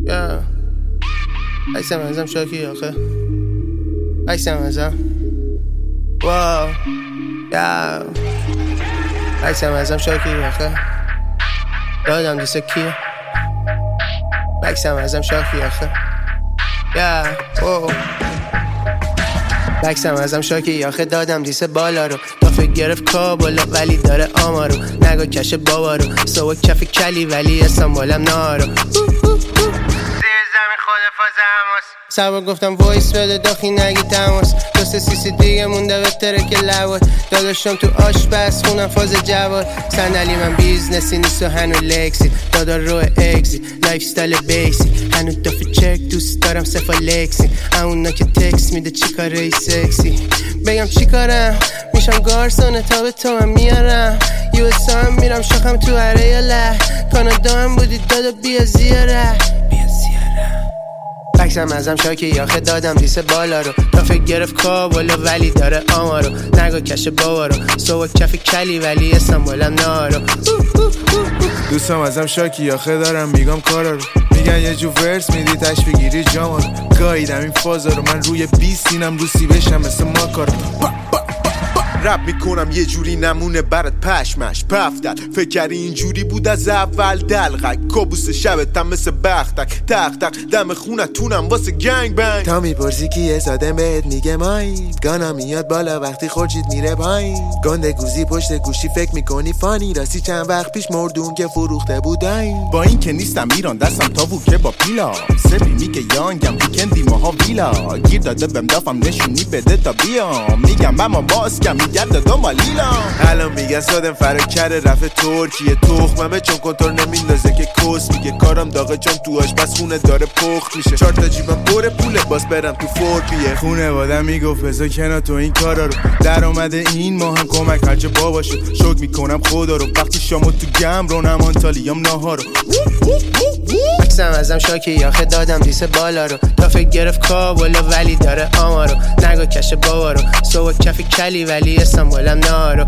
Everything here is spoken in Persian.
یا عکسم ازم شاکی آخه عکسم ازم واو یا عکسم ازم شاکی آخه دادم دیسه کیه عکسم ازم شاکی آخه یا واو بکسم ازم شاکی آخه دادم دیسه بالا رو دافه گرفت کابلا ولی داره آمارو نگاه کش بابا رو سوا کف کلی ولی اسم بالم نارو زیر زمین خود فاز هماس سبا گفتم وایس بده داخی نگی تماس دوست سیسی دیگه مونده بهتره که لواد داداشم تو آشپز خونم فاز جواد صندلی من بیزنسی نیست و هنو لکسی دادا رو اگزی لایف ستایل بیسی هنو دافه چک دوست دارم سفا لکسی اونا که تکس میده چی کاره سکسی بگم چی کارم میشم گارسونه تا به تو هم میارم یو اس هم میرم شاخم تو هره یا له کانادا هم بودی دادا بیا زیاره بکسم ازم شاکی آخه دادم دیسه بالا رو دافه گرفت کابلا ولی داره آمارو نگاه کش بابا رو سوا کف کلی ولی اسم بالم نارو دوستم ازم شاکی آخه دارم میگم کارا رو میگن یه جو ورس میدی تش بگیری جاما رو گاییدم این فازا رو من روی 20 سینم روسی بشم مثل ماکارو رپ میکنم یه جوری نمونه برات پشمش پفتت فکر کردی اینجوری بود از اول دلغک کابوس شبتم مثل بختک تق تق دم خونتونم واسه گنگ بنگ تا میپرسی کیه ساده بهت میگه مایی گانا میاد بالا وقتی خورشید میره پایین گنده گوزی پشت گوشی فکر میکنی فانی راستی چند وقت پیش مردون که فروخته بودن با این که نیستم ایران دستم تاووکه با پیلا سبی میگه یانگم ویکندی ماها ویلا گیر داده بهم دافم نشونی بده تا بیام میگم اما باز کم گرد دنبال لیلام الان میگن سادم فرا کره رفت ترکیه تخممه چون کنترل نمیندازه که کس میگه کارم داغه چون تو آشپز خونه داره پخت میشه 4 تا جیبم پر پوله باز برم تو فورپیه خونه وادم میگفت بذار کنار تو این کارا رو در اومده این ما هم کمک هرچه بابا شد شک میکنم خدا رو وقتی شامو تو گم رو نمان تالیام ناهارو بکسم ازم شاکی آخه دادم دیسه بالا رو دافه گرفت کابلا ولی داره آمارو نگاه کش بابا رو سوا کف کلی ولی اسم بالم نارو